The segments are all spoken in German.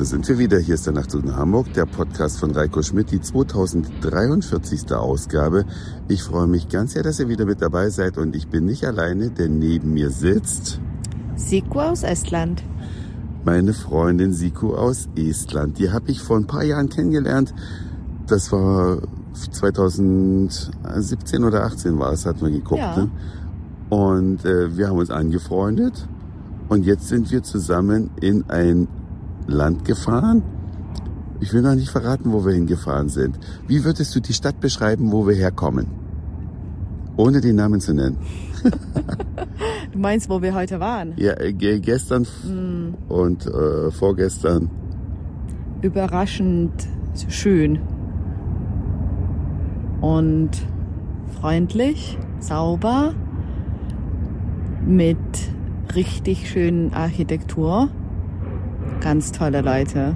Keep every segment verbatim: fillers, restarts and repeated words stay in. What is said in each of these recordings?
sind wir wieder. Hier ist der Nachtzug nach Hamburg, der Podcast von Reiko Schmidt, die zweitausenddreiundvierzigste Ausgabe. Ich freue mich ganz sehr, dass ihr wieder mit dabei seid und ich bin nicht alleine, denn neben mir sitzt Siku aus Estland. Meine Freundin Siku aus Estland. Die habe ich vor ein paar Jahren kennengelernt. Das war zweitausendsiebzehn oder achtzehn war es, hat man geguckt. Ja. Ne? Und äh, wir haben uns angefreundet und jetzt sind wir zusammen in ein Land gefahren. Ich will noch nicht verraten, wo wir hingefahren sind. Wie würdest du die Stadt beschreiben, wo wir herkommen? Ohne den Namen zu nennen. Du meinst, wo wir heute waren? Ja, äh, gestern Mm. und äh, vorgestern. Überraschend schön. Und freundlich, sauber, mit richtig schönen Architektur. Ganz tolle Leute.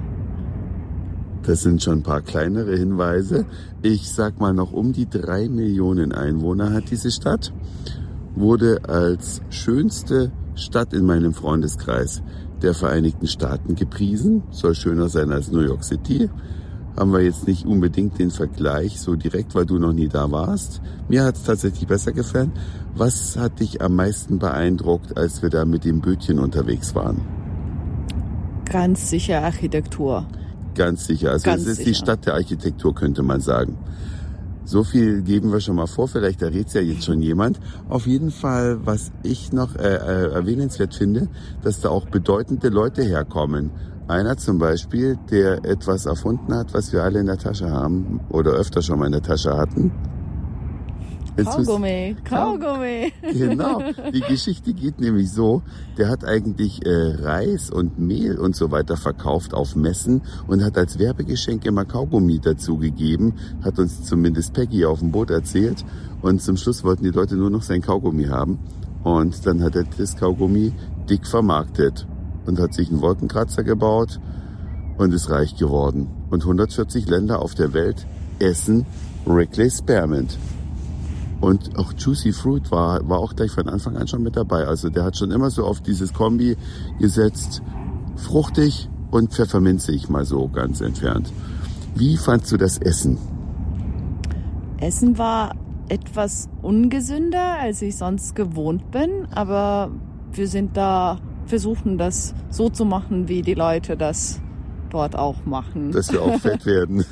Das sind schon ein paar kleinere Hinweise. Ich sag mal, noch um die drei Millionen Einwohner hat diese Stadt. Wurde als schönste Stadt in meinem Freundeskreis der Vereinigten Staaten gepriesen. Soll schöner sein als New York City. Haben wir jetzt nicht unbedingt den Vergleich so direkt, weil du noch nie da warst. Mir hat es tatsächlich besser gefallen. Was hat dich am meisten beeindruckt, als wir da mit dem Bötchen unterwegs waren? Ganz sicher Architektur. Ganz sicher. Also Ganz es ist sicher. die Stadt der Architektur, könnte man sagen. So viel geben wir schon mal vor, vielleicht errät's ja jetzt schon jemand. Auf jeden Fall, was ich noch äh, äh, erwähnenswert finde, dass da auch bedeutende Leute herkommen. Einer zum Beispiel, der etwas erfunden hat, was wir alle in der Tasche haben oder öfter schon mal in der Tasche hatten. Jetzt muss- Kaugummi, Kaugummi. Genau, die Geschichte geht nämlich so, der hat eigentlich äh, Reis und Mehl und so weiter verkauft auf Messen und hat als Werbegeschenk immer Kaugummi dazu gegeben, hat uns zumindest Peggy auf dem Boot erzählt und zum Schluss wollten die Leute nur noch sein Kaugummi haben und dann hat er das Kaugummi dick vermarktet und hat sich einen Wolkenkratzer gebaut und ist reich geworden. Und hundertvierzig Länder auf der Welt essen Wrigley's Spearmint. Und auch Juicy Fruit war, war auch gleich von Anfang an schon mit dabei. Also der hat schon immer so auf dieses Kombi gesetzt. Fruchtig und pfefferminzig, mal so ganz entfernt. Wie fandst du das Essen? Essen war etwas ungesünder, als ich sonst gewohnt bin, aber wir sind da, versuchen das so zu machen, wie die Leute das dort auch machen. Dass wir auch fett werden.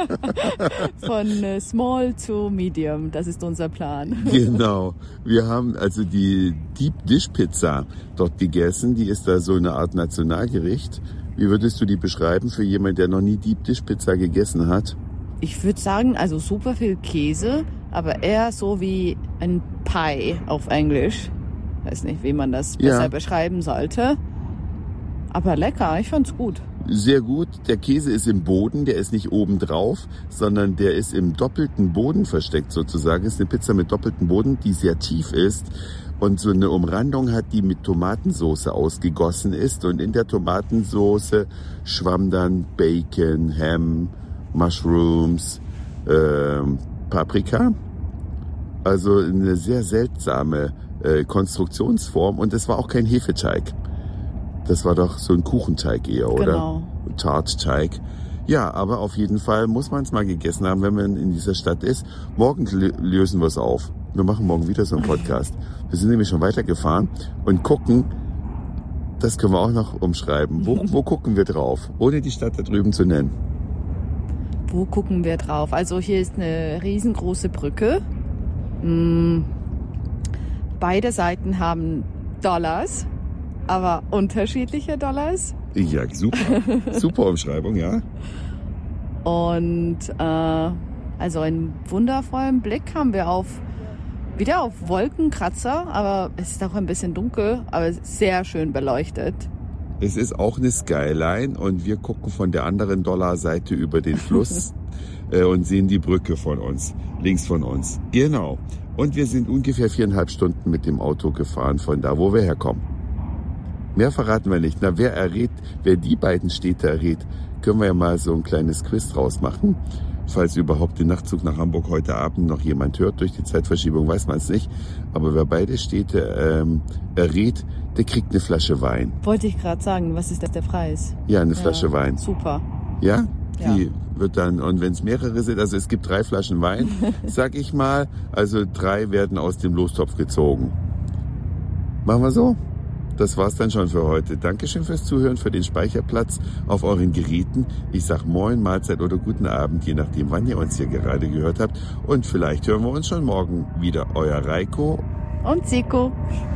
Von äh, small to medium, das ist unser Plan. Genau. Wir haben also die Deep Dish Pizza dort gegessen. Die ist da so eine Art Nationalgericht. Wie würdest du die beschreiben für jemanden, der noch nie Deep Dish Pizza gegessen hat? Ich würde sagen, also super viel Käse, aber eher so wie ein Pie auf Englisch. Weiß nicht, wie man das Ja. besser beschreiben sollte. Aber lecker, ich fand's gut. Sehr gut. Der Käse ist im Boden, der ist nicht oben drauf, sondern der ist im doppelten Boden versteckt sozusagen. Es ist eine Pizza mit doppeltem Boden, die sehr tief ist und so eine Umrandung hat, die mit Tomatensauce ausgegossen ist. Und in der Tomatensauce schwamm dann Bacon, Ham, Mushrooms, ähm, Paprika. Also eine sehr seltsame äh, Konstruktionsform und es war auch kein Hefeteig. Das war doch so ein Kuchenteig eher, oder? Genau. Tartteig. Ja, aber auf jeden Fall muss man es mal gegessen haben, wenn man in dieser Stadt ist. Morgen lö- lösen wir es auf. Wir machen morgen wieder so einen Podcast. Wir sind nämlich schon weitergefahren und gucken, das können wir auch noch umschreiben. Wo, wo gucken wir drauf? Ohne die Stadt da drüben zu nennen. Wo gucken wir drauf? Also hier ist eine riesengroße Brücke. Hm. Beide Seiten haben Dollars, aber unterschiedliche Dollars. Ja, super. Super Umschreibung, ja. Und äh, also einen wundervollen Blick haben wir auf wieder auf Wolkenkratzer, aber es ist auch ein bisschen dunkel, aber sehr schön beleuchtet. Es ist auch eine Skyline und wir gucken von der anderen Dollarseite über den Fluss äh, und sehen die Brücke von uns, links von uns. Genau. Und wir sind ungefähr viereinhalb Stunden mit dem Auto gefahren von da, wo wir herkommen. Mehr verraten wir nicht. Na, wer errät, wer die beiden Städte errät, können wir ja mal so ein kleines Quiz draus machen. falls überhaupt den Nachtzug nach Hamburg heute Abend noch jemand hört. Durch die Zeitverschiebung weiß man es nicht. Aber wer beide Städte ähm, errät, der kriegt eine Flasche Wein. Wollte ich gerade sagen, was ist das der Preis? Ja, eine Flasche ja, Wein. Super. Ja? Ja. Die wird dann, und wenn es mehrere sind, also es gibt drei Flaschen Wein, sag ich mal, also drei werden aus dem Lostopf gezogen. Machen wir so? Das war's dann schon für heute. Dankeschön fürs Zuhören, für den Speicherplatz auf euren Geräten. Ich sag Moin, Mahlzeit oder guten Abend, je nachdem, wann ihr uns hier gerade gehört habt. Und vielleicht hören wir uns schon morgen wieder. Euer Reiko und Siko.